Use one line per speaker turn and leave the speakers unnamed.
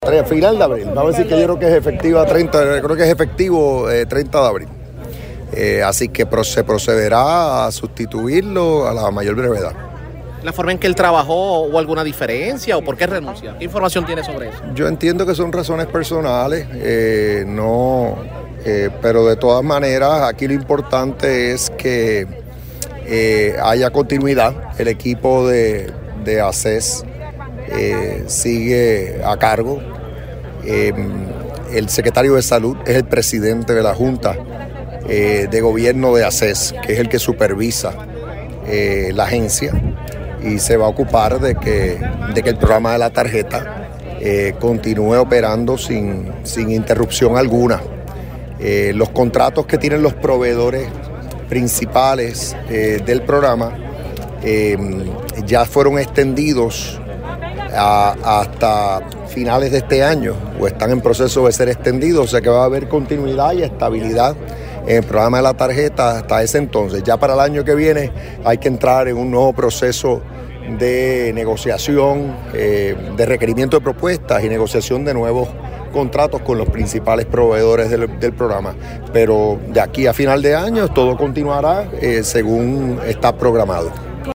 final de abril. Vamos a decir que yo creo que es efectivo 30 de abril. Así que se procederá a sustituirlo a la mayor brevedad.
¿La forma en que él trabajó hubo alguna diferencia o por qué renuncia? ¿Qué información tiene sobre eso?
Yo entiendo que son razones personales, pero de todas maneras aquí lo importante es que haya continuidad. El equipo de ACES sigue a cargo. El secretario de Salud es el presidente de la Junta de Gobierno de ACES, que es el que supervisa la agencia, y se va a ocupar de que el programa de la tarjeta continúe operando sin interrupción alguna. Los contratos que tienen los proveedores principales del programa ya fueron extendidos hasta finales de este año, o están en proceso de ser extendidos, o sea que va a haber continuidad y estabilidad en el programa de la tarjeta hasta ese entonces. Ya para el año que viene hay que entrar en un nuevo proceso de negociación, de requerimiento de propuestas y negociación de nuevos contratos con los principales proveedores del programa. Pero de aquí a final de año todo continuará según está programado.